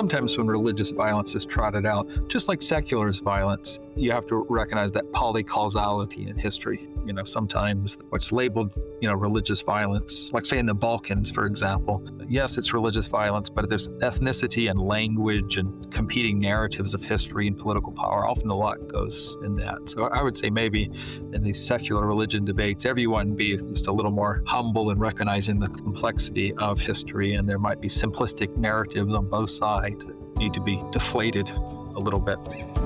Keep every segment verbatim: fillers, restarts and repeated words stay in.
sometimes when religious violence is trotted out, just like secular violence, you have to recognize that polycausality in history. You know, sometimes what's labeled, you know, religious violence, like say in the Balkans, for example, yes, it's religious violence, but there's ethnicity and language and competing narratives of history and political power. Often a lot goes in that. So I would say maybe in these secular religion debates, everyone be just a little more humble in recognizing the complexity of history, and there might be simplistic narratives on both sides that need to be deflated a little bit.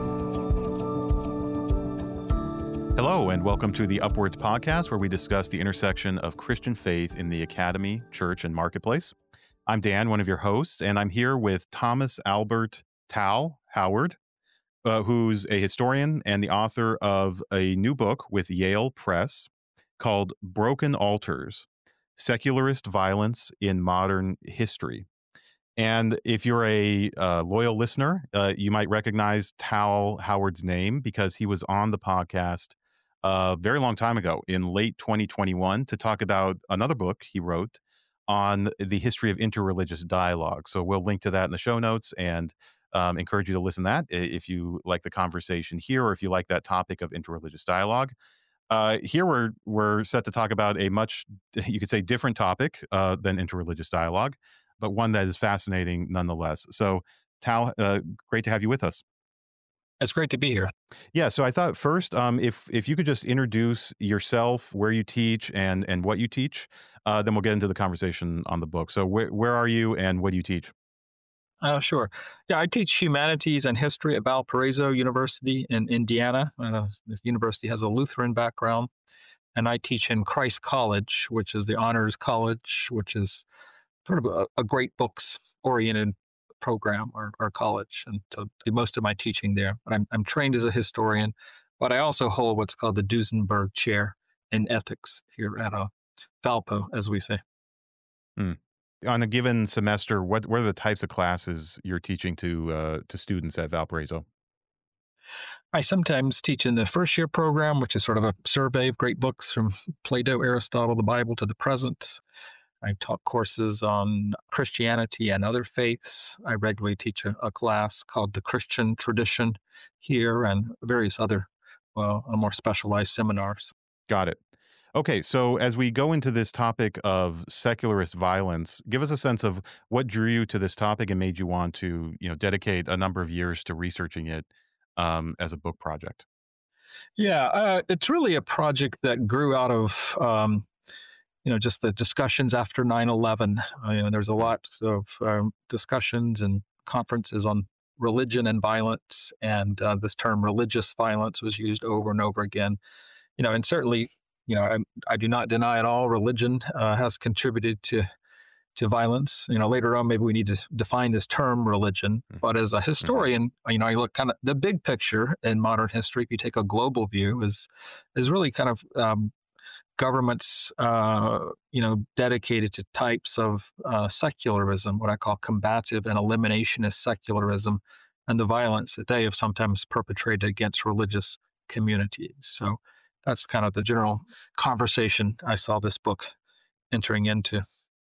Hello, and welcome to the Upwards podcast, where we discuss the intersection of Christian faith in the academy, church, and marketplace. I'm Dan, one of your hosts, and I'm here with Thomas Albert Tao Howard, uh, who's a historian and the author of a new book with Yale Press called Broken Altars: Secularist Violence in Modern History. And if you're a uh, loyal listener, uh, you might recognize Tao Howard's name because he was on the podcast a very long time ago in late twenty twenty-one to talk about another book he wrote on the history of interreligious dialogue. So we'll link to that in the show notes and um, encourage you to listen to that if you like the conversation here or if you like that topic of interreligious dialogue. Uh, here we're we're set to talk about a much, you could say, different topic uh, than interreligious dialogue, but one that is fascinating nonetheless. So, Tao, uh, great to have you with us. It's great to be here. Yeah, so I thought first, um, if if you could just introduce yourself, where you teach, and and what you teach, uh, then we'll get into the conversation on the book. So, where where are you, and what do you teach? Uh, sure. Yeah, I teach humanities and history at Valparaiso University in Indiana. Uh, this university has a Lutheran background, and I teach in Christ College, which is the honors college, which is sort of a, a great books-oriented program or, or college, and so do most of my teaching there. But I'm, I'm trained as a historian, but I also hold what's called the Duesenberg Chair in Ethics here at uh, Valpo, as we say. Hmm. On a given semester, what what are the types of classes you're teaching to uh, to students at Valparaiso? I sometimes teach in the first year program, which is sort of a survey of great books from Plato, Aristotle, the Bible to the present. I taught courses on Christianity and other faiths. I regularly teach a, a class called The Christian Tradition here and various other, well, more specialized seminars. Got it. Okay, so as we go into this topic of secularist violence, give us a sense of what drew you to this topic and made you want to, you know, dedicate a number of years to researching it um, as a book project. Yeah, uh, it's really a project that grew out of um, you know, just the discussions after nine eleven. Uh, you know, there's a lot of um, discussions and conferences on religion and violence, and uh, this term religious violence was used over and over again. You know, and certainly, you know, I, I do not deny at all religion uh, has contributed to to violence. You know, later on, maybe we need to define this term religion. But as a historian, mm-hmm. you know, I look kind of the big picture in modern history. If you take a global view, is is really kind of um, governments, uh, you know, dedicated to types of uh, secularism, what I call combative and eliminationist secularism, and the violence that they have sometimes perpetrated against religious communities. So that's kind of the general conversation I saw this book entering into.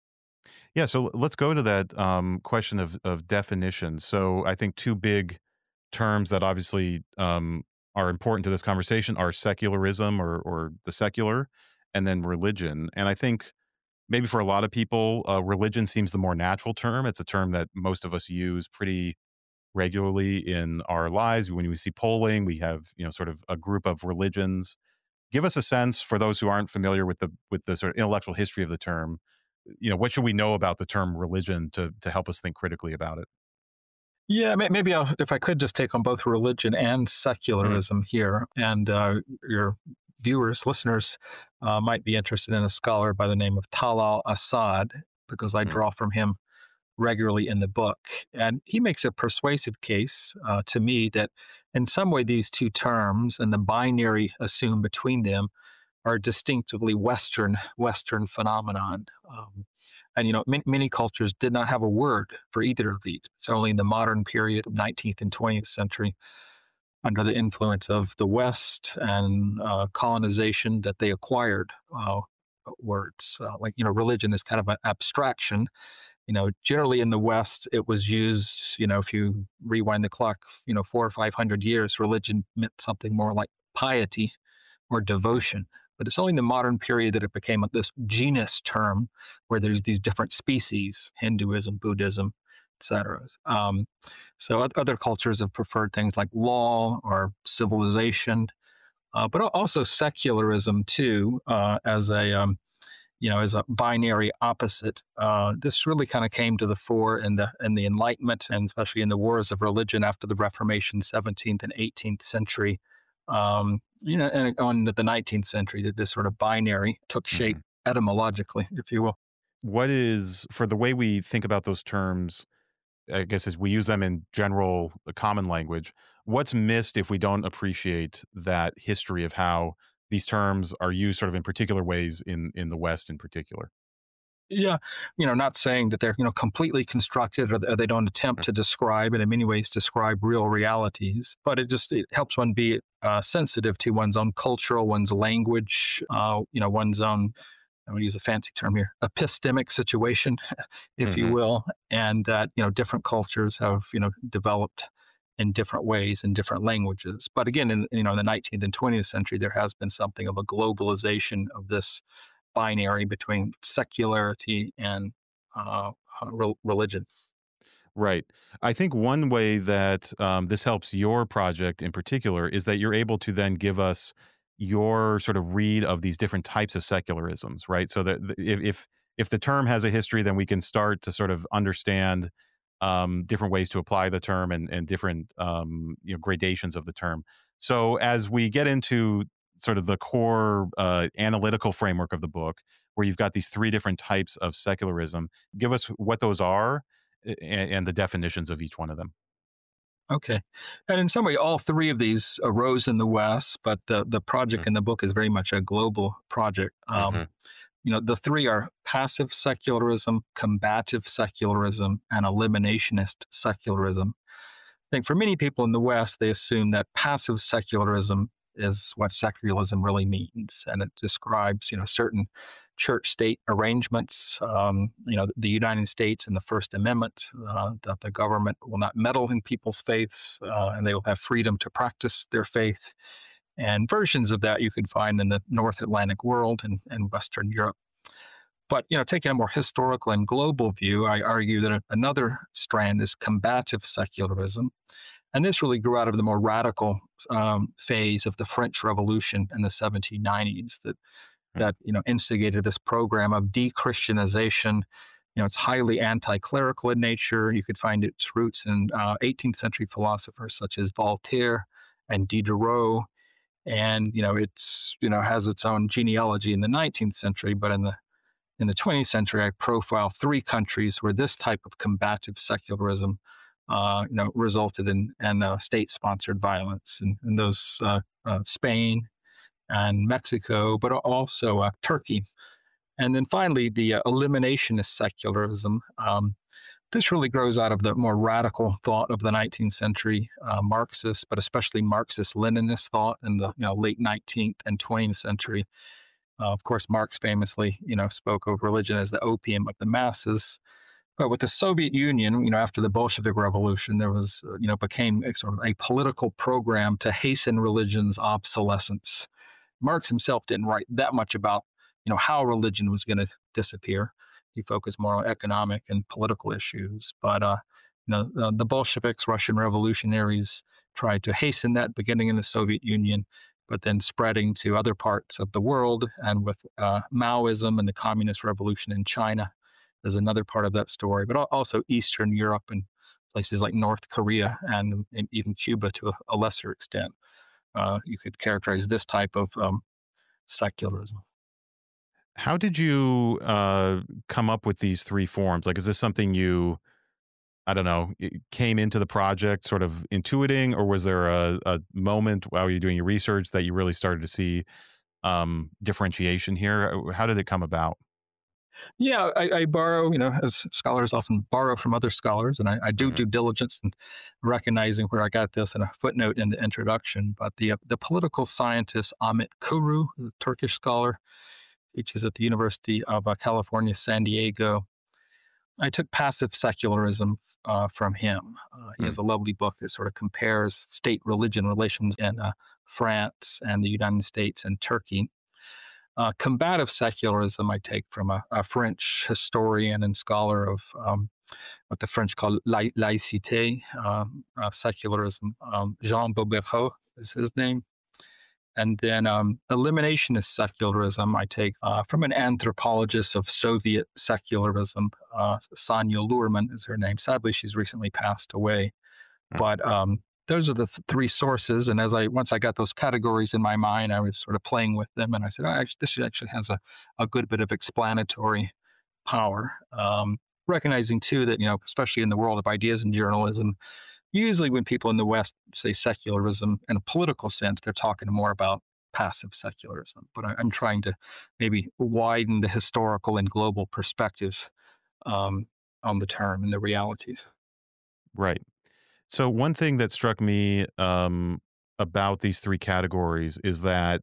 Yeah, so let's go to that um, question of, of definition. So I think two big terms that obviously um, are important to this conversation are secularism or, or the secular, and then religion. And I think maybe for a lot of people, uh, religion seems the more natural term. It's a term that most of us use pretty regularly in our lives. When we see polling, we have, you know, sort of a group of religions. Give us a sense, for those who aren't familiar with the with the sort of intellectual history of the term, you know, what should we know about the term religion to to help us think critically about it? Yeah, maybe I'll, if I could just take on both religion and secularism mm. here, and uh, your viewers, listeners, uh, might be interested in a scholar by the name of Talal Asad, because I draw from him regularly in the book. And he makes a persuasive case uh, to me that in some way these two terms and the binary assumed between them are distinctively Western, Western phenomenon. Um, and, you know, many, many cultures did not have a word for either of these. It's only in the modern period of nineteenth and twentieth century, under the influence of the West and uh, colonization, that they acquired uh, words. Uh, like, you know, religion is kind of an abstraction You know, generally in the West, it was used, you know, if you rewind the clock, you know, four or five hundred years, religion meant something more like piety or devotion. But it's only in the modern period that it became this genus term where there's these different species, Hinduism, Buddhism, et cetera. Um, so other cultures have preferred things like law or civilization, uh, but also secularism too, uh, as a um, you know as a binary opposite. Uh, this really kind of came to the fore in the in the Enlightenment, and especially in the wars of religion after the Reformation, seventeenth and eighteenth century. Um, you know, and on the nineteenth century, that this sort of binary took shape Mhm. etymologically, if you will. What is, for the way we think about those terms, I guess as we use them in general uh, common language, what's missed if we don't appreciate that history of how these terms are used sort of in particular ways in in the West in particular? Yeah, you know, not saying that they're you know completely constructed, or th- they don't attempt Mm. to describe, and in many ways describe real realities, but it just it helps one be uh, sensitive to one's own cultural, one's language, uh, you know, one's own. I'm going to use a fancy term here, epistemic situation, if you Mhm. will, and that you know different cultures have you know developed in different ways in different languages. But again, in you know in the nineteenth and twentieth century, there has been something of a globalization of this binary between secularity and uh, uh, re- religion. Right. I think one way that um, this helps your project in particular is that you're able to then give us your sort of read of these different types of secularisms, right? So that th- if if if the term has a history, then we can start to sort of understand um, different ways to apply the term and and different um, you know gradations of the term. So as we get into sort of the core uh, analytical framework of the book, where you've got these three different types of secularism, give us what those are a- and the definitions of each one of them. Okay, and in some way, all three of these arose in the West, but the the project in the book is very much a global project. Um, Mm-hmm. you know, the three are passive secularism, combative secularism, and eliminationist secularism. I think for many people in the West, they assume that passive secularism is what secularism really means, and it describes, you know, certain church-state arrangements. Um, you know, the United States and the First Amendment, uh, that the government will not meddle in people's faiths, uh, and they will have freedom to practice their faith. And versions of that you could find in the North Atlantic world and, and Western Europe. But you know, taking a more historical and global view, I argue that another strand is combative secularism, and this really grew out of the more radical um, phase of the French Revolution in the seventeen nineties that that you know instigated this program of de-Christianization. You know, it's highly anti-clerical in nature. You could find its roots in uh, eighteenth century philosophers such as Voltaire and Diderot, and you know, it's you know has its own genealogy in the nineteenth century. But in the in the twentieth century, I profile three countries where this type of combative secularism, uh, you know, resulted in, in uh, state-sponsored violence, and, and those uh, uh, Spain and Mexico, but also uh, Turkey. And then finally, the uh, eliminationist secularism. Um, this really grows out of the more radical thought of the nineteenth century uh, Marxists, but especially Marxist-Leninist thought in the you know, late nineteenth and twentieth century. Uh, of course, Marx famously, you know, spoke of religion as the opium of the masses. But with the Soviet Union, you know, after the Bolshevik Revolution, there was, uh, you know, became a sort of a political program to hasten religion's obsolescence. Marx himself didn't write that much about, you know, how religion was going to disappear. He focused more on economic and political issues. But, uh, you know, uh, the Bolsheviks, Russian revolutionaries, tried to hasten that beginning in the Soviet Union, but then spreading to other parts of the world. And with uh, Maoism and the Communist Revolution in China, there's another part of that story, but also Eastern Europe and places like North Korea and, and even Cuba to a, a lesser extent. Uh, you could characterize this type of um, secularism. How did you uh, come up with these three forms? Like, is this something you, I don't know, it came into the project sort of intuiting, or was there a, a moment while you're doing your research that you really started to see um, differentiation here? Uh, How did it come about? Yeah, I, I borrow, you know, as scholars often borrow from other scholars, and I, I do Hmm. due diligence in recognizing where I got this in a footnote in the introduction. But the uh, the political scientist Amit Kuru, a Turkish scholar, teaches at the University of uh, California, San Diego. I took Passive Secularism uh, from him. Uh, he Hmm. has a lovely book that sort of compares state-religion relations in uh, France and the United States and Turkey. Uh, combative secularism I take from a, a French historian and scholar of um, what the French call la- laïcité, um, uh, secularism. Um, Jean Bobéreau is his name. And then um, eliminationist secularism, I take uh, from an anthropologist of Soviet secularism. Uh, Sonia Luhrmann is her name. Sadly, she's recently passed away. Uh, But um, those are the th- three sources. And as I once I got those categories in my mind, I was sort of playing with them, and I said, oh, actually, this actually has a, a good bit of explanatory power. Um, recognizing too that you know, especially in the world of ideas and journalism, usually when people in the West say secularism in a political sense, they're talking more about passive secularism. But I, I'm trying to maybe widen the historical and global perspective um, on the term and the realities. right. So one thing that struck me um, about these three categories is that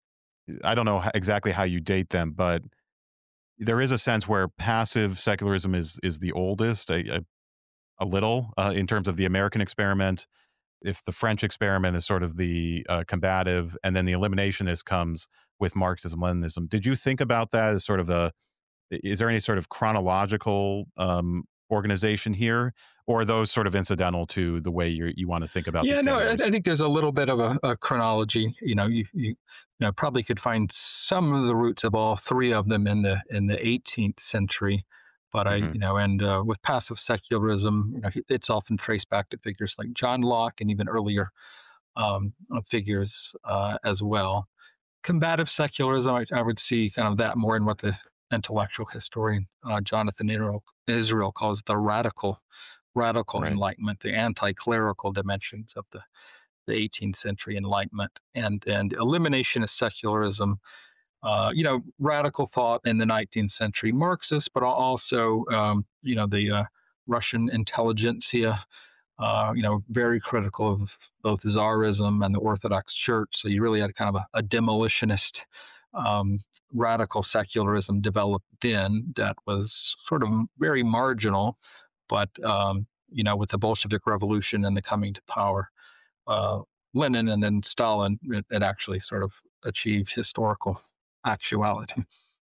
I don't know ho- exactly how you date them, but there is a sense where passive secularism is is the oldest, a, a, a little uh, in terms of the American experiment. If the French experiment is sort of the uh, combative, and then the eliminationist comes with Marxism, Leninism. Did you think about that as sort of a? Is there any sort of chronological um, organization here, or are those sort of incidental to the way you you want to think about these Yeah, no, I, categories? I think there's a little bit of a, a chronology. You know, you, you you know probably could find some of the roots of all three of them in the in the eighteenth century, but I Hmm. you know, and uh, with passive secularism, you know, it's often traced back to figures like John Locke and even earlier um, uh, figures uh, as well. Combative secularism, I, I would see kind of that more in what the intellectual historian uh, Jonathan Israel, Israel calls the radical radical Right. enlightenment, the anti-clerical dimensions of the, the eighteenth century enlightenment. And then the elimination of secularism, uh, you know, radical thought in the nineteenth century, Marxist, but also, um, you know, the uh, Russian intelligentsia, uh, you know, very critical of both Tsarism and the Orthodox Church. So you really had kind of a, a demolitionist, um, radical secularism developed then that was sort of very marginal, but um, you know, with the Bolshevik Revolution and the coming to power, uh, Lenin and then Stalin, it, it actually sort of achieved historical actuality.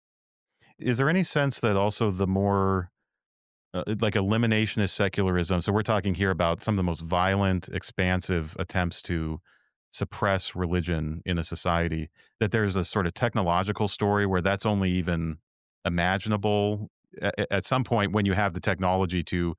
Is there any sense that also the more uh, like eliminationist secularism? So we're talking here about some of the most violent, expansive attempts to suppress religion in a society. That there's a sort of technological story where that's only even imaginable a- at some point when you have the technology to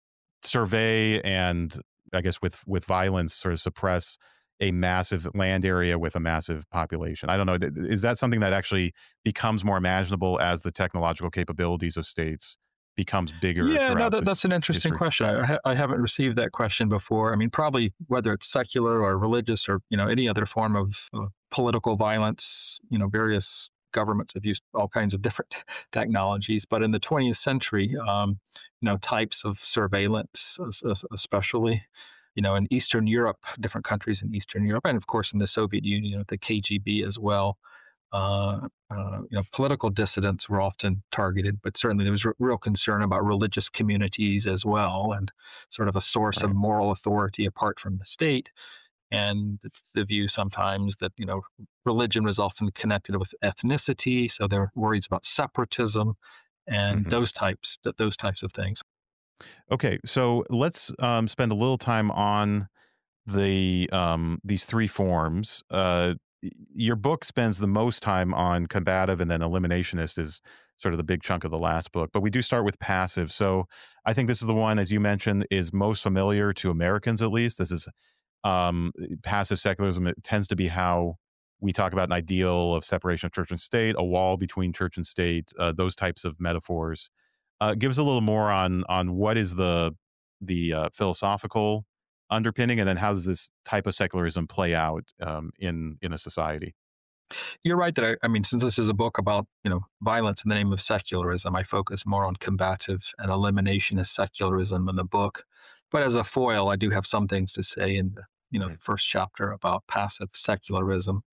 survey and I guess with with violence sort of suppress a massive land area with a massive population. I don't know. th- Is that something that actually becomes more imaginable as the technological capabilities of states becomes bigger Yeah, no, throughout that, that's this an interesting history? question. I, ha- I haven't received that question before. I mean, probably whether it's secular or religious or you know any other form of uh, political violence, you know, various governments have used all kinds of different technologies. But in the twentieth century, um, you know, types of surveillance, es- es- especially, you know, in Eastern Europe, different countries in Eastern Europe, and of course in the Soviet Union, you know, the K G B as well. Uh, uh, you know, political dissidents were often targeted, but certainly there was r- real concern about religious communities as well, and sort of a source of Right. moral authority apart from the state. And it's the view sometimes that you know religion was often connected with ethnicity, so there were worries about separatism and Hmm. those types th- those types of things. Okay, so let's um, spend a little time on the um, these three forms. Uh, y- your book spends the most time on combative, and then eliminationist is sort of the big chunk of the last book. But we do start with passive. So I think this is the one, as you mentioned, is most familiar to Americans at least. This is um, passive secularism. It tends to be how we talk about an ideal of separation of church and state, a wall between church and state, uh, those types of metaphors. Uh, give us a little more on on what is the the uh, philosophical underpinning, and then how does this type of secularism play out um, in in a society? You're right that I, I mean, since this is a book about you know violence in the name of secularism, I focus more on combative and eliminationist secularism in the book. But as a foil, I do have some things to say in the you know Mhm. the first chapter about passive secularism.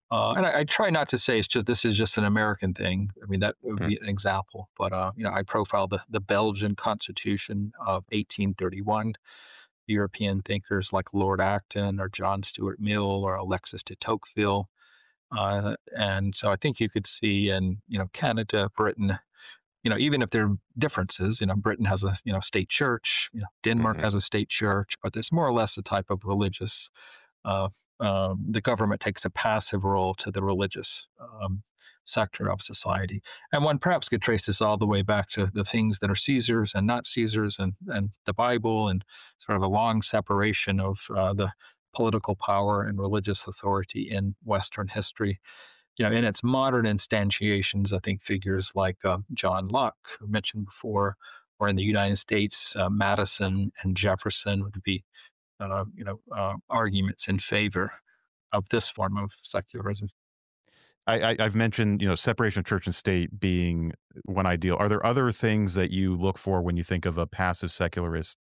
Uh, and I, I try not to say it's just this is just an American thing. I mean, that would Mm, be an example. But uh, you know, I profile the the Belgian Constitution of eighteen thirty-one. European thinkers like Lord Acton or John Stuart Mill or Alexis de Tocqueville. Uh, and so I think you could see in you know Canada, Britain, you know, even if there are differences, you know, Britain has a you know state church, you know, Denmark mhm. has a state church, but there's more or less a type of religious. Uh, um, the government takes a passive role to the religious um, sector of society, and one perhaps could trace this all the way back to the things that are Caesar's and not Caesar's, and and the Bible, and sort of a long separation of uh, the political power and religious authority in Western history. You know, in its modern instantiations, I think figures like uh, John Locke, who mentioned before, or in the United States, uh, Madison and Jefferson would be, uh, you know, uh, arguments in favor of this form of secularism. I, I, I've mentioned, you know, separation of church and state being one ideal. Are there other things that you look for when you think of a passive secularist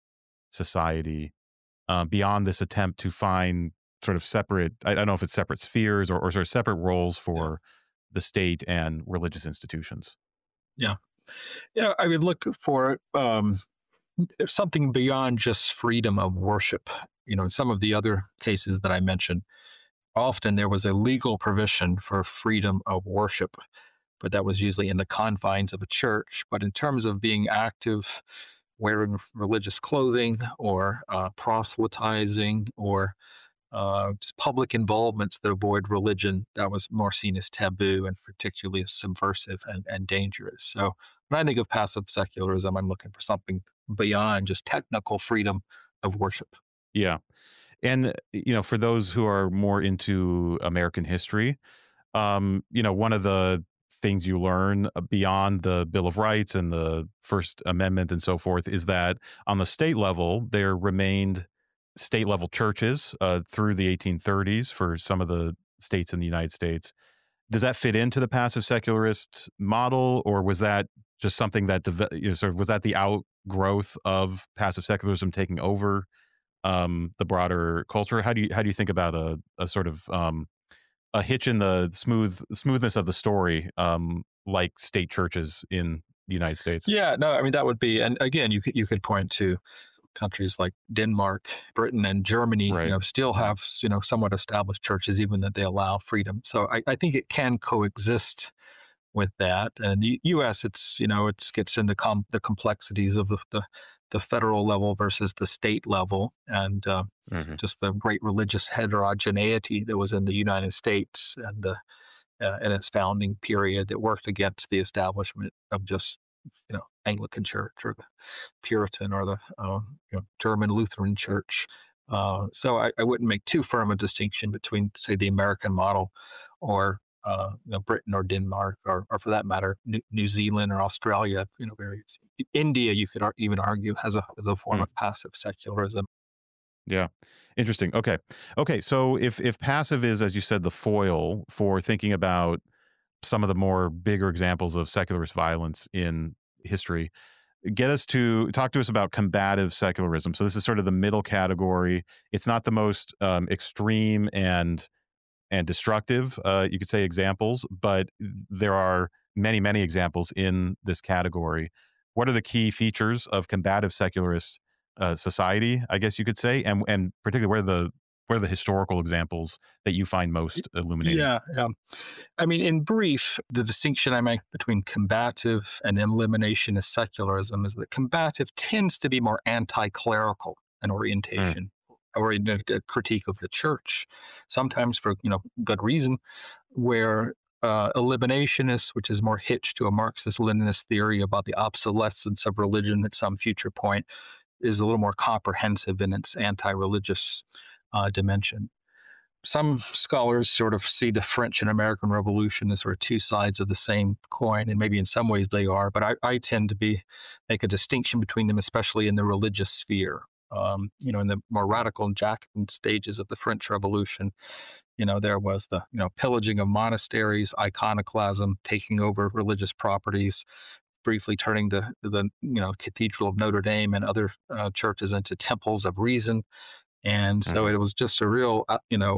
society uh, beyond this attempt to find sort of separate, I don't know if it's separate spheres or, or sort of separate roles Yeah, for the state and religious institutions? yeah, yeah. I would look for um, something beyond just freedom of worship. You know, in some of the other cases that I mentioned, often there was a legal provision for freedom of worship, but that was usually in the confines of a church. But in terms of being active, wearing religious clothing, or uh, proselytizing, or uh, just public involvements that avoid religion, that was more seen as taboo and particularly subversive and, and dangerous. So when I think of passive secularism, I'm looking for something beyond just technical freedom of worship. Yeah. And, you know, for those who are more into American history, um, you know, one of the things you learn uh, beyond the Bill of Rights and the First Amendment and so forth is that on the state level, there remained state level churches uh, through the eighteen thirties for some of the states in the United States. Does that fit into the passive secularist model, or was that just something that deve- you know, sort of was that the outgrowth of passive secularism taking over um, the broader culture? How do you how do you think about a, a sort of um, a hitch in the smooth smoothness of the story, um, like state churches in the United States? Yeah, no, I mean that would be, and again, you could you could point to countries like Denmark, Britain, and Germany. You Right. know, still have you know somewhat established churches, even that they allow freedom. So I, I think it can coexist with that. And the U S, it's you know, it gets into com- the complexities of the, the the federal level versus the state level, and uh, Hmm. just the great religious heterogeneity that was in the United States and the uh, in its founding period that worked against the establishment of just you know Anglican Church or the Puritan or the uh, you know, German Lutheran Church. Uh, so I, I wouldn't make too firm a distinction between, say, the American model or uh, you know, Britain or Denmark, or, or for that matter, New, New Zealand or Australia. You know, various India, you could ar- even argue has a as a form Mm, of passive secularism. yeah. Interesting. Okay. Okay. So if if passive is, as you said, the foil for thinking about some of the more bigger examples of secularist violence in history, get us to talk to us about combative secularism. So this is sort of the middle category. It's not the most um, extreme and and destructive, uh, you could say, examples, but there are many, many examples in this category. What are the key features of combative secularist uh, society, I guess you could say, and and particularly where the where are the historical examples that you find most illuminating? Yeah, yeah. I mean, in brief, the distinction I make between combative and eliminationist secularism is that combative tends to be more anti-clerical in Mm, orientation, or in a, a critique of the church, sometimes for you know good reason. Where uh, eliminationists, which is more hitched to a Marxist-Leninist theory about the obsolescence of religion at some future point, is a little more comprehensive in its anti-religious uh, dimension. Some scholars sort of see the French and American Revolution as sort of two sides of the same coin, and maybe in some ways they are. But I, I tend to be make a distinction between them, especially in the religious sphere. Um, you know, in the more radical and Jacobin stages of the French Revolution, you know, there was the you know pillaging of monasteries, iconoclasm, taking over religious properties, briefly turning the the you know Cathedral of Notre Dame and other uh, churches into temples of reason. And so mhm. it was just a real, uh, you know, um,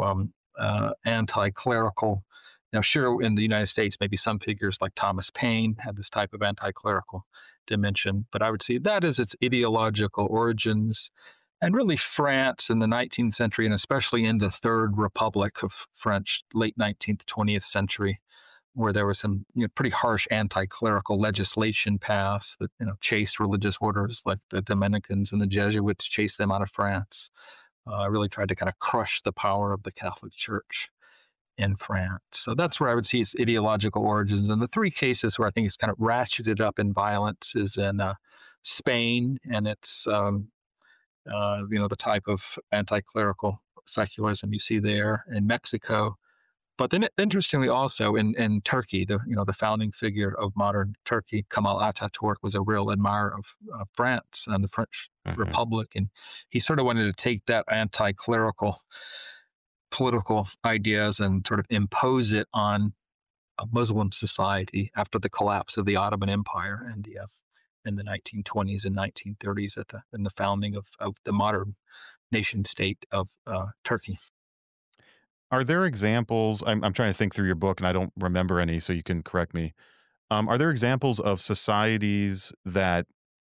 uh, anti-clerical. Now, sure, in the United States, maybe some figures like Thomas Paine had this type of anti-clerical dimension, but I would see that as its ideological origins. And really, France in the nineteenth century, and especially in the Third Republic of French, late nineteenth, twentieth century, where there was some you know, pretty harsh anti-clerical legislation passed that you know chased religious orders like the Dominicans and the Jesuits, chased them out of France. Uh, really tried to kind of crush the power of the Catholic Church in France. So that's where I would see its ideological origins. And the three cases where I think it's kind of ratcheted up in violence is in uh, Spain, and it's um, uh, you know the type of anti-clerical secularism you see there. In Mexico, but then, interestingly, also in, in Turkey, the you know the founding figure of modern Turkey, Kemal Ataturk, was a real admirer of uh, France and the French Hmm. Republic, and he sort of wanted to take that anti-clerical political ideas and sort of impose it on a Muslim society after the collapse of the Ottoman Empire in the uh, in the nineteen twenties and nineteen thirties at the in the founding of of the modern nation state of uh, Turkey. Are there examples? I'm, I'm trying to think through your book and I don't remember any, so you can correct me. Um, are there examples of societies that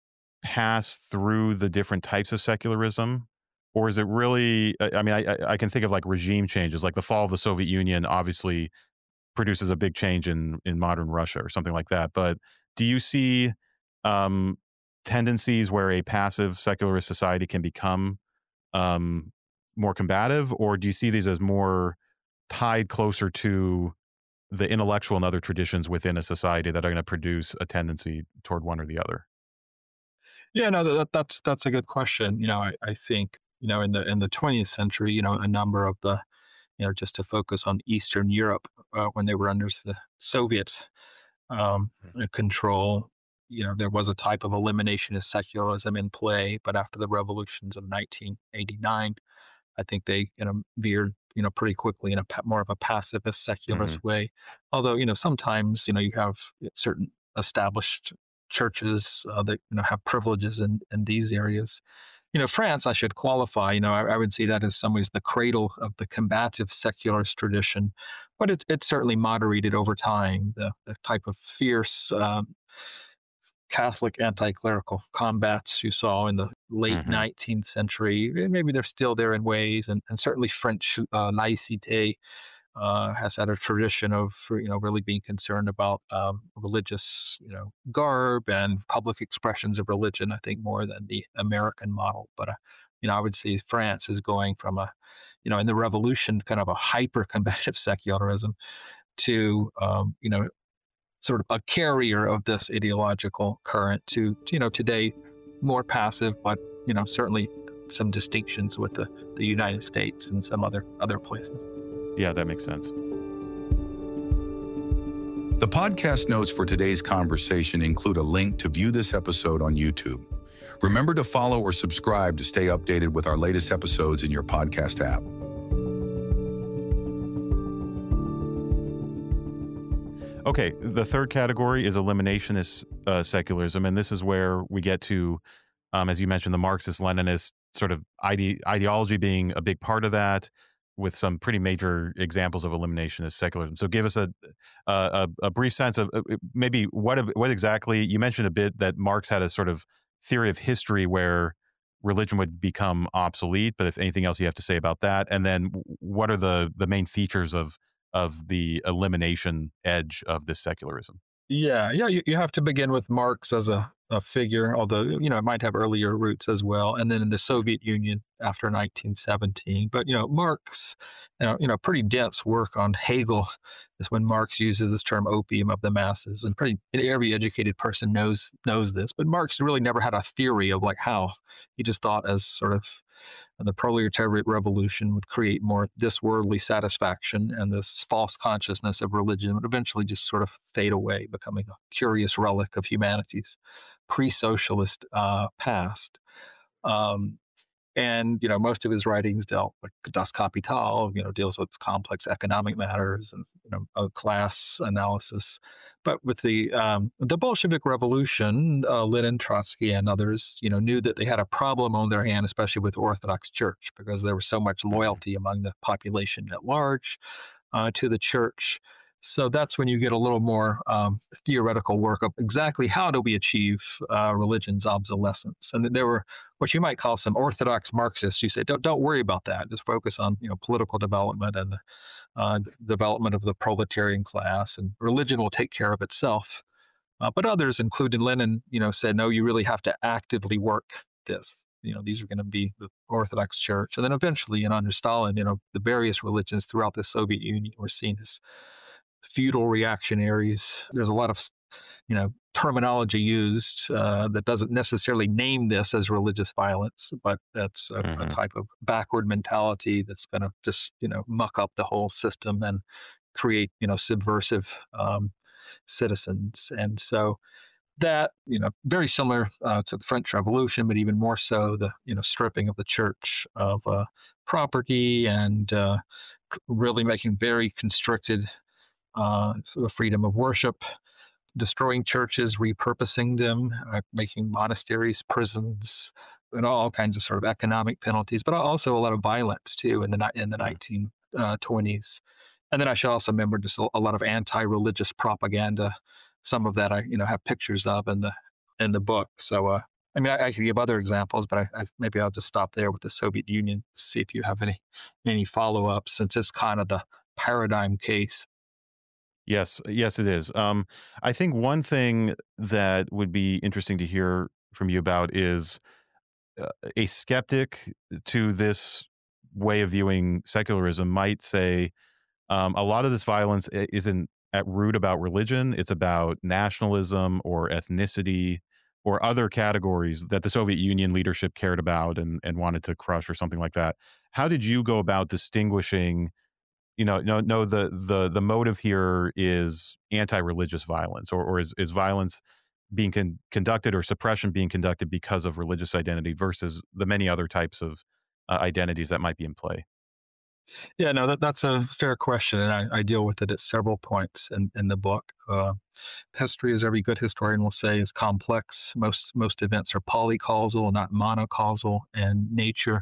pass through the different types of secularism? Or is it really, I I mean, I, I I can think of like regime changes, like the fall of the Soviet Union obviously produces a big change in, in modern Russia or something like that. But do you see um, tendencies where a passive secularist society can become um, more combative? Or do you see these as more tied closer to the intellectual and other traditions within a society that are going to produce a tendency toward one or the other? Yeah, no, that, that's that's a good question. You know, I, I think you know in the in the twentieth century, you know, a number of the you know just to focus on Eastern Europe uh, when they were under the Soviet um, control, you know, there was a type of eliminationist secularism in play. But after the revolutions of nineteen eighty-nine, I think they you know veered you know pretty quickly in a pa- more of a pacifist Hmm. secularist way. Although you know sometimes you know you have certain established churches uh, that you know have privileges in in these areas. You know, France, I should qualify. You know, I, I would see that as some ways the cradle of the combative secularist tradition, but it's it's certainly moderated over time. The the type of fierce um, Catholic anti-clerical combats you saw in the late Hmm. nineteenth century. eh, Maybe they're still there in ways, and, and certainly French uh, laïcité uh, has had a tradition of you know really being concerned about um, religious you know garb and public expressions of religion. I think more than the American model, but uh, you know I would say France is going from a you know in the revolution kind of a hyper combative secularism to um, you know sort of a carrier of this ideological current to, you know, today more passive, but, you know, certainly some distinctions with the, the United States and some other other places. Yeah, that makes sense. The podcast notes for today's conversation include a link to view this episode on YouTube. Remember to follow or subscribe to stay updated with our latest episodes in your podcast app. Okay, the third category is eliminationist uh, secularism, and this is where we get to, um, as you mentioned, the Marxist-Leninist sort of ide- ideology being a big part of that, with some pretty major examples of eliminationist secularism. So, give us a a, a a brief sense of uh, uh, maybe what what exactly you mentioned a bit that Marx had a sort of theory of history where religion would become obsolete. But if anything else you have to say about that, and then w- what are the the main features of of the elimination edge of this secularism? Yeah, yeah, you, you have to begin with Marx as a, a figure, although, you know, it might have earlier roots as well, and then in the Soviet Union after nineteen seventeen. But, you know, Marx, you know, you know, pretty dense work on Hegel is when Marx uses this term opium of the masses. And pretty every educated person knows knows this. But Marx really never had a theory of like how. He just thought as sort of the proletariat revolution would create more this worldly satisfaction, and this false consciousness of religion would eventually just sort of fade away, becoming a curious relic of humanity's pre-socialist uh, past. Um, and you know, most of his writings dealt like Das Kapital, you know, deals with complex economic matters and you know, uh, class analysis. But with the um, the Bolshevik Revolution, uh, Lenin, Trotsky, and others, you know, knew that they had a problem on their hand, especially with Orthodox Church, because there was so much Mhm. loyalty among the population at large uh, to the church. So that's when you get a little more um, theoretical work of exactly how do we achieve uh, religion's obsolescence. And there were what you might call some Orthodox Marxists. You say, don't don't worry about that. Just focus on you know political development and the uh, development of the proletarian class, and religion will take care of itself. Uh, but others, including Lenin, you know, said, no, you really have to actively work this. You know, these are going to be the Orthodox Church, and then eventually, you know, under Stalin, you know, the various religions throughout the Soviet Union were seen as feudal reactionaries. There's a lot of you know terminology used uh, that doesn't necessarily name this as religious violence, but that's a, a Mhm. type of backward mentality that's going to just you know muck up the whole system and create you know subversive um, citizens. And so that you know very similar uh, to the French Revolution, but even more so the you know stripping of the church of uh, property and uh, really making very constricted uh, sort of freedom of worship, destroying churches, repurposing them, uh, making monasteries, prisons, and all kinds of sort of economic penalties, but also a lot of violence too in the ni- in the Mhm. nineteen twenties. And then I should also remember just a, a lot of anti-religious propaganda. Some of that I you know have pictures of in the in the book. So uh, I mean I, I could give other examples, but I, I maybe I'll just stop there with the Soviet Union. See if you have any any follow ups, since it's kind of the paradigm case. Yes, yes, it is. Um, I think one thing that would be interesting to hear from you about is uh, a skeptic to this way of viewing secularism might say um, a lot of this violence i- isn't at root about religion. It's about nationalism or ethnicity or other categories that the Soviet Union leadership cared about and, and wanted to crush or something like that. How did you go about distinguishing? You know, no, no. The the the motive here is anti-religious violence, or or is is violence being con- conducted or suppression being conducted because of religious identity versus the many other types of uh, identities that might be in play. Yeah, no, that, that's a fair question, and I, I deal with it at several points in, in the book. Uh, history, as every good historian will say, is complex. Most most events are polycausal, not monocausal in nature.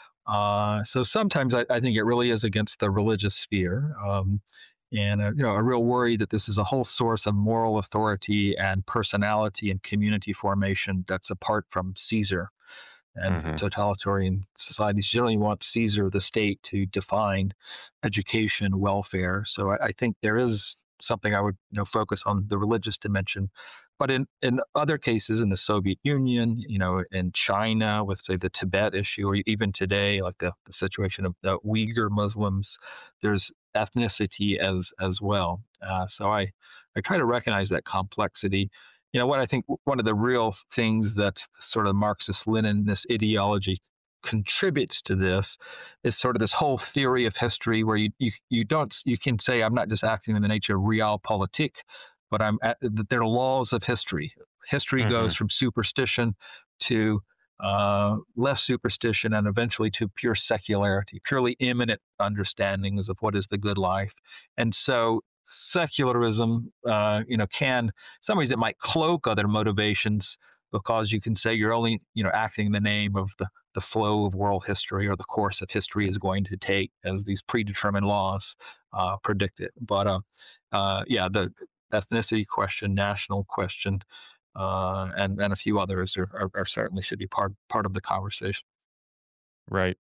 Uh, so sometimes I, I think it really is against the religious sphere, um, and uh, you know, a real worry that this is a whole source of moral authority and personality and community formation that's apart from Caesar. And Hmm. totalitarian societies generally want Caesar, the state, to define education, welfare. So I, I think there is something I would you know focus on the religious dimension. But in, in other cases, in the Soviet Union, you know, in China with say the Tibet issue, or even today, like the, the situation of the Uyghur Muslims, there's ethnicity as as well. Uh, so I I try to recognize that complexity. You know what I think one of the real things that sort of Marxist Leninist ideology contributes to this is sort of this whole theory of history where you you, you don't you can say I'm not just acting in the nature of realpolitik, but I'm at, that there are laws of history. History Hmm. goes from superstition to uh, less superstition and eventually to pure secularity, purely immanent understandings of what is the good life. And so secularism, uh, you know, can in some ways it might cloak other motivations because you can say you're only you know acting in the name of the the flow of world history or the course of history is going to take as these predetermined laws uh, predict it. But uh, uh, yeah, the ethnicity question, national question, uh, and and a few others are, are, are certainly should be part part of the conversation. Right.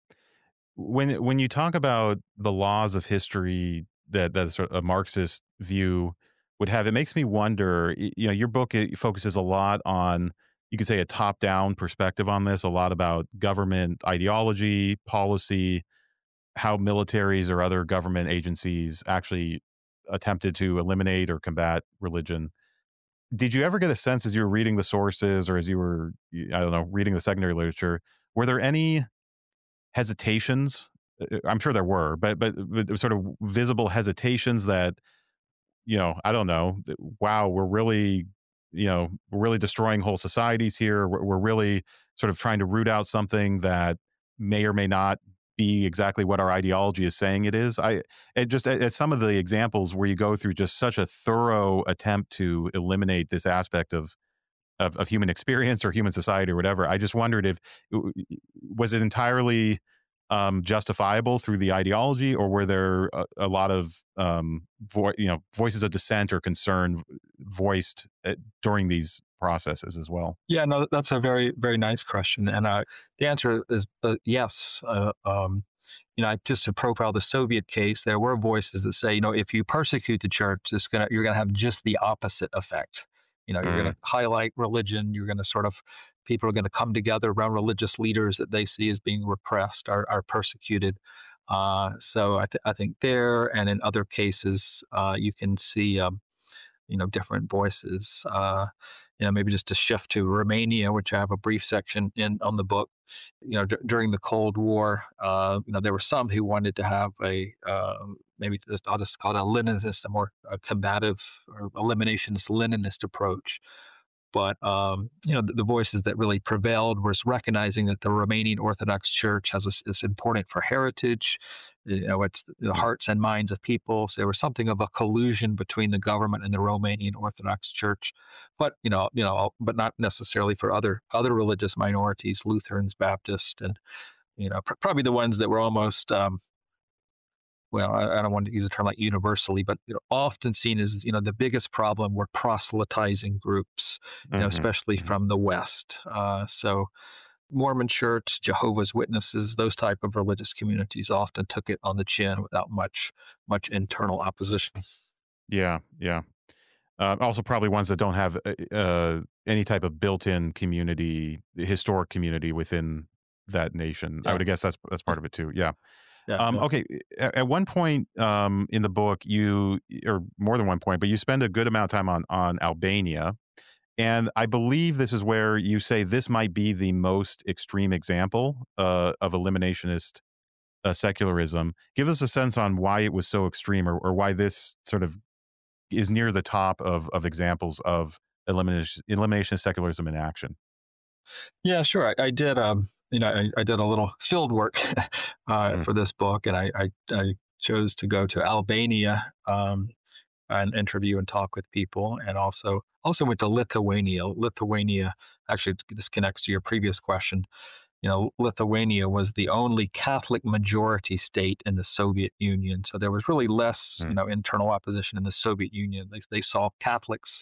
When when you talk about the laws of history that that sort of a Marxist view would have, it makes me wonder. y- You know, your book it focuses a lot on, you could say, a top down perspective on this, a lot about government ideology, policy, how militaries or other government agencies actually attempted to eliminate or combat religion. Did you ever get a sense as you were reading the sources or as you were, y- I don't know, reading the secondary literature, were there any hesitations? Uh, I'm sure there were, but but, but there was sort of visible hesitations that, you know, I don't know, that, wow, we're really, you know, we're really destroying whole societies here. We're, we're really sort of trying to root out something that may or may not be exactly what our ideology is saying it is. I it just at some of the examples where you go through just such a thorough attempt to eliminate this aspect of of, of human experience or human society or whatever. I just wondered if was it entirely um, justifiable through the ideology, or were there a, a lot of um, vo- you know voices of dissent or concern voiced at, during these processes as well? Yeah, no, that's a very, very nice question. And uh, the answer is uh, yes. Uh, um, you know, just to profile the Soviet case, there were voices that say, you know, if you persecute the church, it's gonna you're gonna have just the opposite effect. You know, you're Mm. gonna highlight religion. You're gonna sort of people are gonna come together around religious leaders that they see as being repressed or are persecuted. Uh, so I, th- I think there and in other cases, uh, you can see. Um, you know different voices. Uh, you know, maybe just to shift to Romania, which I have a brief section in on the book. You know, d- during the Cold War, uh, you know, there were some who wanted to have a uh, maybe just, I'll just call it a Leninist, a more a combative or eliminationist Leninist approach. But um, you know, the, the voices that really prevailed was recognizing that the Romanian Orthodox Church has a, is important for heritage. You know, it's the hearts and minds of people. So there was something of a collusion between the government and the Romanian Orthodox Church, but you know, you know, but not necessarily for other other religious minorities, Lutherans, Baptists, and you know, pr- probably the ones that were almost um, well, I, I don't want to use the term like universally, but you know, often seen as you know the biggest problem were proselytizing groups, you know, Hmm. especially Hmm. from the West. Uh, so Mormon Church, Jehovah's Witnesses, those type of religious communities often took it on the chin without much much internal opposition. Yeah, yeah. Uh, also, probably ones that don't have uh, uh, any type of built-in community, historic community within that nation. I Yeah, would guess that's that's yeah, part of it too. Yeah. yeah, Um, yeah. okay. At, at one point um, in the book, you or more than one point, but you spend a good amount of time on on Albania, and I believe this is where you say this might be the most extreme example uh, of eliminationist uh, secularism. Give us a sense on why it was so extreme, or, or why this sort of is near the top of of examples of elimination elimination of secularism in action. Yeah, sure. I, I did. Um, you know, I, I did a little field work uh, Mm, for this book, and I, I, I chose to go to Albania um, and interview and talk with people, and also also went to Lithuania. Lithuania, actually, this connects to your previous question. You know, Lithuania was the only Catholic majority state in the Soviet Union, so there was really less, you mm, know, internal opposition in the Soviet Union. They, they saw Catholics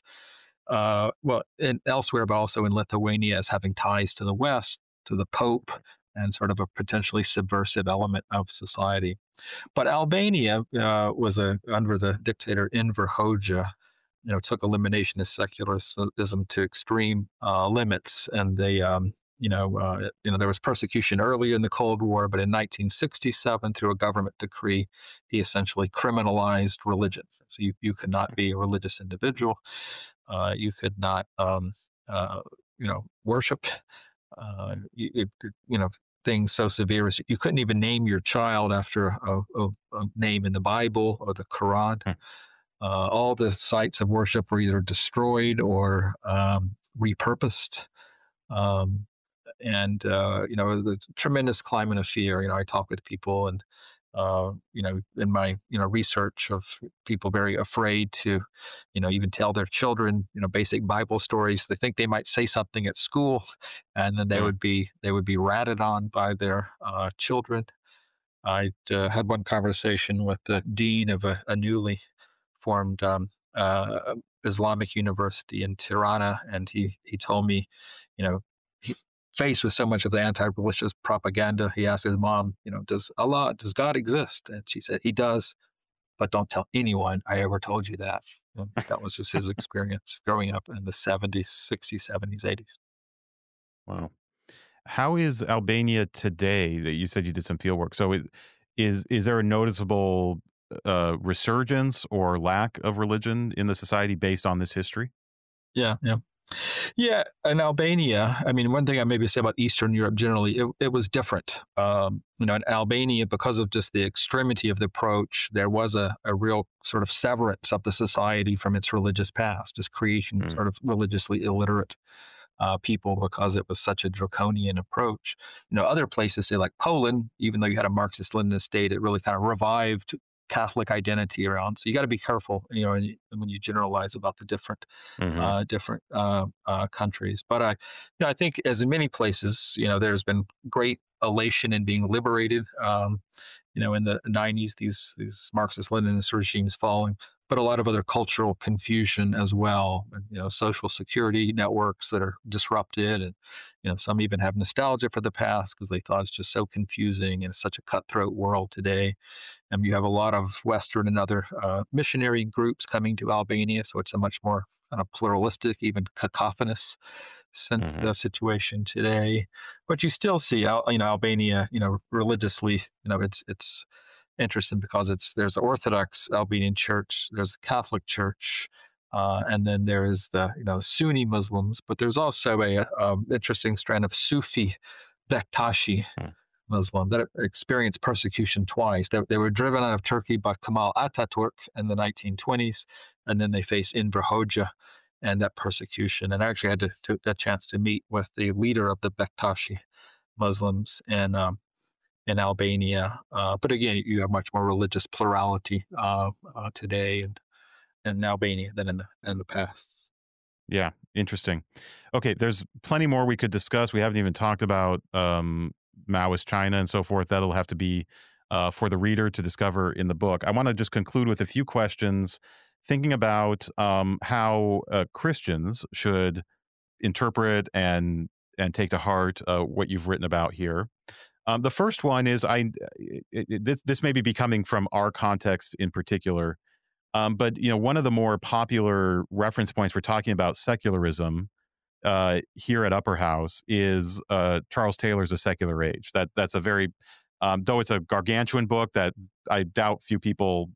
uh, well, and elsewhere, but also in Lithuania, as having ties to the West, to the Pope, and sort of a potentially subversive element of society. But Albania uh, was a under the dictator Enver Hoxha, you know, took eliminationist secularism to extreme uh, limits, and they. Um, you know, uh, you know, there was persecution earlier in the Cold War, but in nineteen sixty-seven, through a government decree, he essentially criminalized religion. So you, you could not be a religious individual. Uh, you could not, um, uh, you know, worship. Uh, you, it, you know, things so severe as you couldn't even name your child after a, a, a name in the Bible or the Quran. mm, Uh, all the sites of worship were either destroyed or um, repurposed. Um, and uh, you know, the tremendous climate of fear. You know, I talk with people, and uh, you know, in my you know research of people very afraid to, you know, even tell their children, you know, basic Bible stories. They think they might say something at school, and then they mm, would be they would be ratted on by their uh, children. I uh, had one conversation with the dean of a, a newly formed um, uh, Islamic university in Tirana, and he he told me, you know, he, faced with so much of the anti-religious propaganda, he asked his mom, you know, does Allah, does God exist? And she said, he does, but don't tell anyone I ever told you that. And that was just his experience growing up in the seventies, sixties, seventies, eighties. wow. How is Albania today? That you said you did some field work. So is is, is there a noticeable uh, resurgence or lack of religion in the society based on this history? Yeah, yeah. Yeah, in Albania, I mean, one thing I maybe say about Eastern Europe generally, it, it was different. Um, you know, in Albania, because of just the extremity of the approach, there was a, a real sort of severance of the society from its religious past, just creation Mm, sort of religiously illiterate uh, people because it was such a draconian approach. You know, other places, say like Poland, even though you had a Marxist-Leninist state, it really kind of revived Catholic identity around. So you got to be careful, you know, when you, when you generalize about the different Hmm. uh, different uh, uh, countries. But I, you know, I think as in many places, you know, there's been great elation in being liberated. Um, you know, in the nineties, these these Marxist-Leninist regimes falling, but a lot of other cultural confusion as well. And, you know, social security networks that are disrupted, and you know, some even have nostalgia for the past because they thought it's just so confusing and it's such a cutthroat world today. And you have a lot of Western and other uh, missionary groups coming to Albania, so it's a much more kind of pluralistic, even cacophonous Hmm. uh, situation today. But you still see, you know, Albania, you know, religiously, you know, it's it's interesting because it's there's the Orthodox Albanian Church, there's the Catholic Church, uh, and then there is the you know Sunni Muslims, but there's also a, um, interesting strand of Sufi Bektashi Muslim that experienced persecution twice. They, they were driven out of Turkey by Kemal Ataturk in the nineteen twenties, and then they faced Enver Hoxha and that persecution. And I actually had to, to, a chance to meet with the leader of the Bektashi Muslims in um, in Albania. Uh, but again, you have much more religious plurality uh, uh, today in, in Albania than in the in the past. Yeah, interesting. Okay, there's plenty more we could discuss. We haven't even talked about um, Maoist China and so forth. That'll have to be uh, for the reader to discover in the book. I want to just conclude with a few questions, thinking about um, how uh, Christians should interpret and and take to heart uh, what you've written about here. Um, the first one is I it, it, this this may be becoming from our context in particular. Um, but you know, one of the more popular reference points for talking about secularism uh, here at Upper House is uh, Charles Taylor's *A Secular Age*. That that's a very, um, though it's a gargantuan book that I doubt few people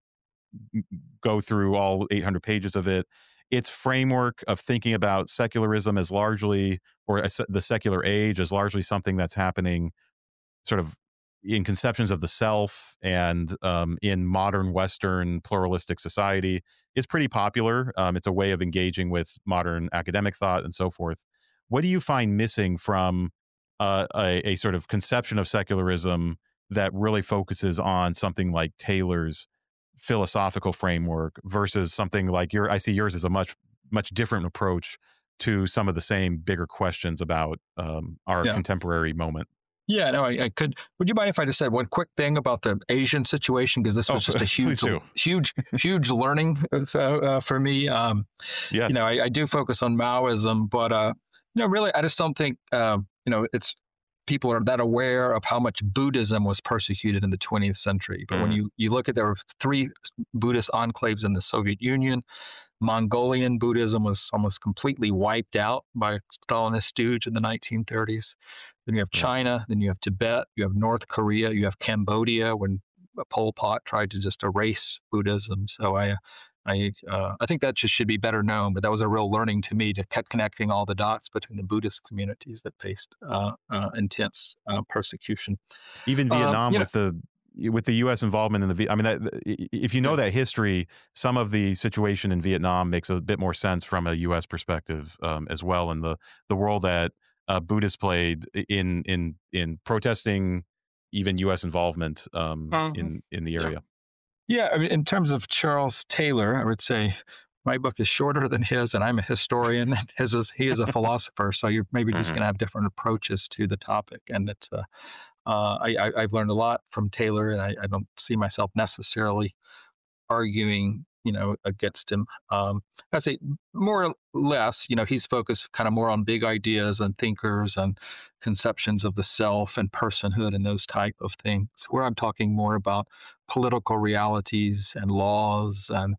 go through all eight hundred pages of it. Its framework of thinking about secularism as largely, or a, the secular age as largely something that's happening sort of in conceptions of the self and um, in modern Western pluralistic society is pretty popular. Um, it's a way of engaging with modern academic thought and so forth. What do you find missing from uh, a, a sort of conception of secularism that really focuses on something like Taylor's philosophical framework versus something like your, I see yours as a much, much different approach to some of the same bigger questions about um, our Yeah. contemporary moment? Yeah, no, I, I could. Would you mind if I just said one quick thing about the Asian situation? Because this was Oh, just a huge, please do. huge, huge learning uh, uh, for me. Um, Yes. You know, I, I do focus on Maoism, but uh, you know, really, I just don't think um, you know it's people are that aware of how much Buddhism was persecuted in the twentieth century. But when Mm. you you look at there were three Buddhist enclaves in the Soviet Union. Mongolian Buddhism was almost completely wiped out by a Stalinist stooge in the nineteen thirties. Then you have Yeah. China, then you have Tibet, you have North Korea, you have Cambodia when Pol Pot tried to just erase Buddhism. So I, I, uh, I think that just should be better known. But that was a real learning to me to keep connecting all the dots between the Buddhist communities that faced uh, uh, intense uh, persecution. Even Um, Vietnam you know, with the with the U S involvement in the, Vi- I mean, that, if you know yeah. that history, some of the situation in Vietnam makes a bit more sense from a U S perspective um, as well, and the the role that uh, Buddhists played in in in protesting even U S involvement um, Mhm. in in the Yeah. area. Yeah, I mean, in terms of Charles Taylor, I would say my book is shorter than his, and I'm a historian. And his is he is a philosopher, so you're maybe just Mhm. going to have different approaches to the topic. And it's uh, uh, I, I I've learned a lot from Taylor, and I, I don't see myself necessarily arguing, you know, against him. Um, I say more or less, you know, he's focused kind of more on big ideas and thinkers and conceptions of the self and personhood and those type of things. Where I'm talking more about political realities and laws and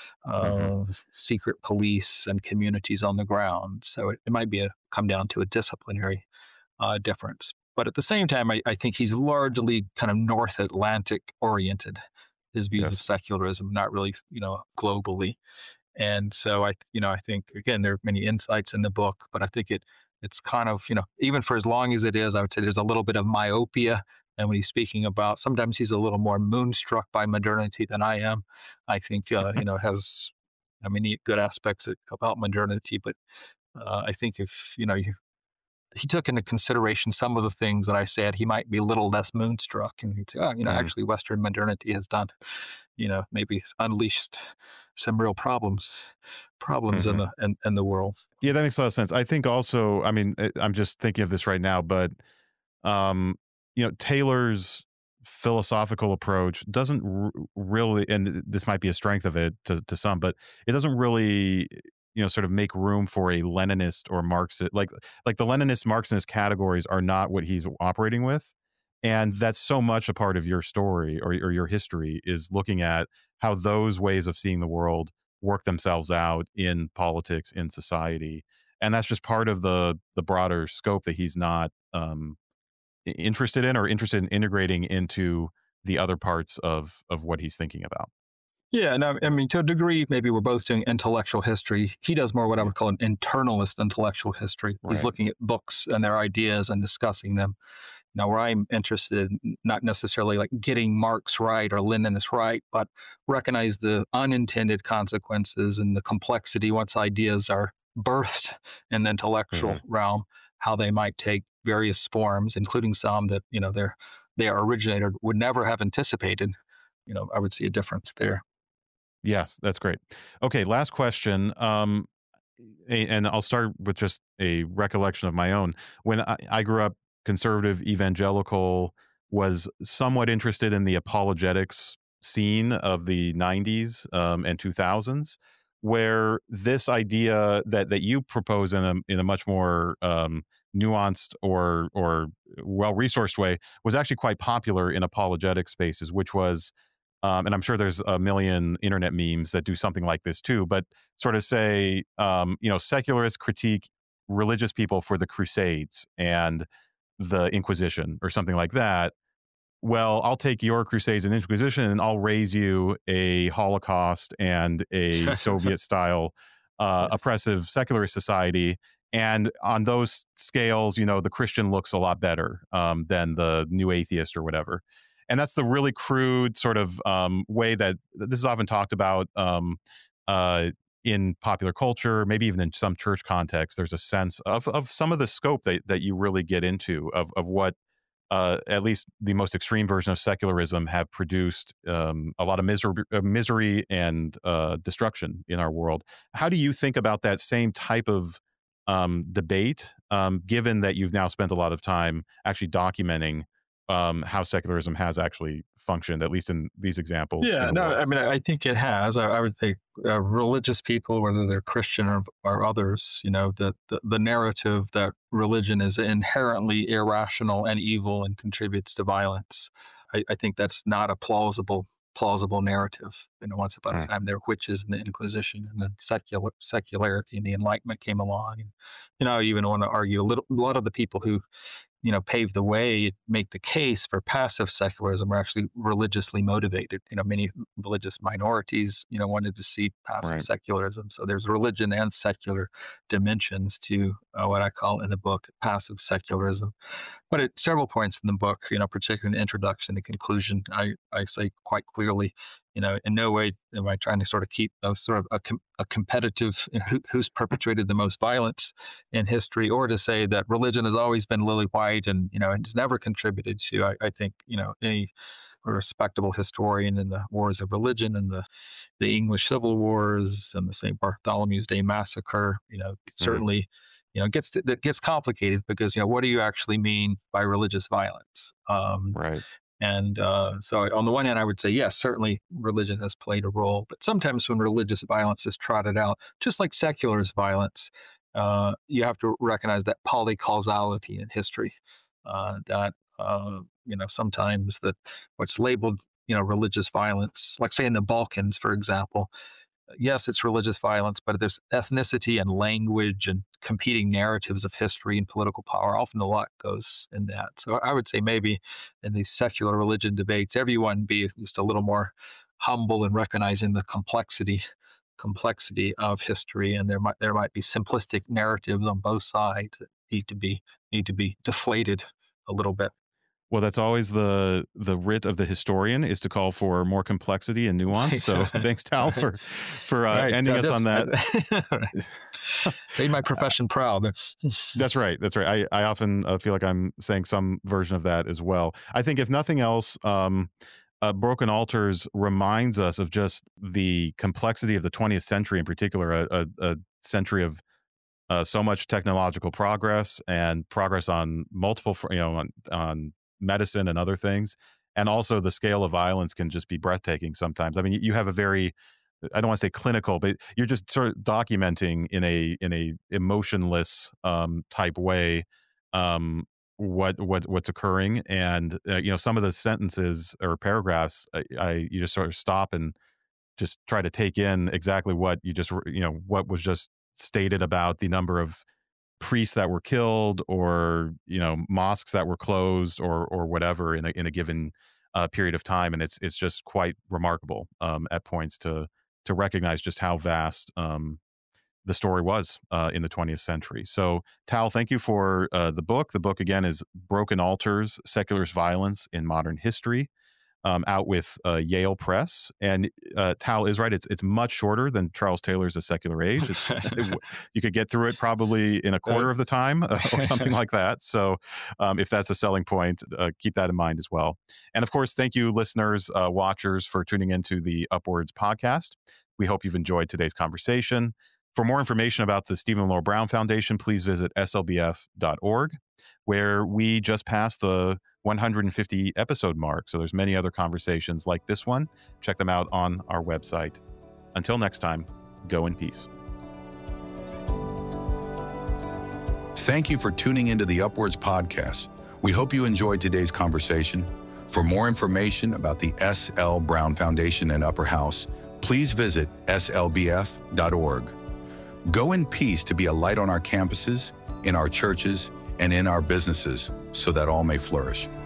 Mhm. uh, secret police and communities on the ground. So it, it might be a come down to a disciplinary uh, difference. But at the same time, I, I think he's largely kind of North Atlantic oriented. His views of Yes. secularism, not really, you know, globally. And so I, you know, I think again there are many insights in the book, but I think it it's kind of, you know, even for as long as it is, I would say there's a little bit of myopia. And when he's speaking about, sometimes he's a little more moonstruck by modernity than I am. I think, uh, you know, has, I mean, good aspects about modernity, but Uh, I think if you know you, he took into consideration some of the things that I said, he might be a little less moonstruck, and he'd say, "Oh, you know, Mm, actually, Western modernity has done, you know, maybe unleashed some real problems, problems in hmm the in, in the world." Yeah, that makes a lot of sense. I think also, I mean, I- I'm just thinking of this right now, but um, you know, Taylor's philosophical approach doesn't r- really, and this might be a strength of it to, to some, but it doesn't really, you know, sort of make room for a Leninist or Marxist, like like the Leninist Marxist categories are not what he's operating with, and that's so much a part of your story or or your history is looking at how those ways of seeing the world work themselves out in politics in society, and that's just part of the the broader scope that he's not um interested in or interested in integrating into the other parts of of what he's thinking about. Yeah, no, I mean, to a degree, maybe we're both doing intellectual history. He does more what I Yeah. would call an internalist intellectual history. He's Right. looking at books and their ideas and discussing them. Now, where I'm interested, not necessarily like getting Marx right or Leninist right, but recognize the unintended consequences and the complexity once ideas are birthed in the hmm intellectual realm, how they might take various forms, including some that you know they're they are originated would never have anticipated. You know, I would see a difference there. Yes, that's great. Okay, last question. Um, a- and I'll start with just a recollection of my own. When I, I grew up conservative evangelical, was somewhat interested in the apologetics scene of the nineties um, and two thousands, where this idea that that you propose in a in a much more um, nuanced or or well resourced way was actually quite popular in apologetic spaces, which was um, and I'm sure there's a million internet memes that do something like this too, but sort of say, um, you know, secularists critique religious people for the Crusades and the Inquisition or something like that. Well, I'll take your Crusades and Inquisition and I'll raise you a Holocaust and a Soviet style uh, Yeah. oppressive secularist society. And on those scales, you know, the Christian looks a lot better um, than the new atheist or whatever. And that's the really crude sort of um, way that this is often talked about um, uh, in popular culture, maybe even in some church context. There's a sense of of some of the scope that that you really get into of of what uh, at least the most extreme version of secularism have produced um, a lot of misery, uh, misery and uh, destruction in our world. How do you think about that same type of um, debate, um, given that you've now spent a lot of time actually documenting um, how secularism has actually functioned, at least in these examples in Yeah, the no, world? I mean, I think it has. I, I would think uh, religious people, whether they're Christian or, or others, you know, the, the the narrative that religion is inherently irrational and evil and contributes to violence. I, I think that's not a plausible plausible narrative. You know, once upon a Mm, time there were witches in the Inquisition, and then secular secularity and the Enlightenment came along. And you know, I even want to argue a little. A lot of the people who you know, pave the way, make the case for passive secularism are actually religiously motivated. You know, many religious minorities, you know, wanted to see passive right. secularism. So there's religion and secular dimensions to uh, what I call in the book passive secularism. But at several points in the book, you know, particularly in the introduction and conclusion, I, I say quite clearly, you know, in no way am I trying to sort of keep a sort of a, com- a competitive, you know, who, who's perpetrated the most violence in history, or to say that religion has always been lily white and, you know, it's never contributed to, I, I think, you know, any respectable historian in the wars of religion and the, the English Civil Wars and the Saint Bartholomew's Day Massacre, you know, Mhm. certainly you know, it gets to, that gets complicated because you know what do you actually mean by religious violence? Um, Right. and uh, so, on the one hand, I would say yes, certainly religion has played a role, but sometimes when religious violence is trotted out, just like secularist violence, uh, you have to recognize that polycausality in history. Uh, that uh, you know sometimes that what's labeled you know religious violence, like say in the Balkans, for example, yes, it's religious violence, but there's ethnicity and language and competing narratives of history and political power. Often a lot goes in that. So I would say maybe in these secular religion debates, everyone be just a little more humble and recognizing the complexity complexity of history, and there might there might be simplistic narratives on both sides that need to be need to be deflated a little bit. Well, that's always the the writ of the historian, is to call for more complexity and nuance. So thanks, Tal, for for uh, right. ending uh, us on that. Made my profession proud. That's right. That's right. I, I often uh, feel like I'm saying some version of that as well. I think if nothing else, um, uh, Broken Altars reminds us of just the complexity of the twentieth century in particular, a, a, a century of uh, so much technological progress and progress on multiple, you know, on, on medicine and other things. And also the scale of violence can just be breathtaking sometimes. I mean, you have a very, I don't want to say clinical, but you're just sort of documenting in a in a emotionless um, type way um, what what what's occurring, and uh, you know, some of the sentences or paragraphs, I, I you just sort of stop and just try to take in exactly what you just you know what was just stated about the number of priests that were killed, or you know, mosques that were closed, or or whatever in a in a given uh, period of time, and it's it's just quite remarkable um, at points to. to recognize just how vast um, the story was uh, in the twentieth century. So, Tal, thank you for uh, the book. The book, again, is Broken Altars, Secularist Violence in Modern History, um, out with uh, Yale Press. And uh, Tal is right. It's it's much shorter than Charles Taylor's A Secular Age. It's, it, you could get through it probably in a quarter of the time uh, or something like that. So um, if that's a selling point, uh, keep that in mind as well. And of course, thank you, listeners, uh, watchers, for tuning into the Upwards podcast. We hope you've enjoyed today's conversation. For more information about the Stephen Laurel Brown Foundation, please visit S L B F dot org, where we just passed the one hundred fifty episode mark. So there's many other conversations like this one. Check them out on our website. Until next time, go in peace. Thank you for tuning into the Upwards podcast. We hope you enjoyed today's conversation. For more information about the S L Brown Foundation and Upper House, please visit S L B F dot org. Go in peace to be a light on our campuses, in our churches, and in our businesses, so that all may flourish.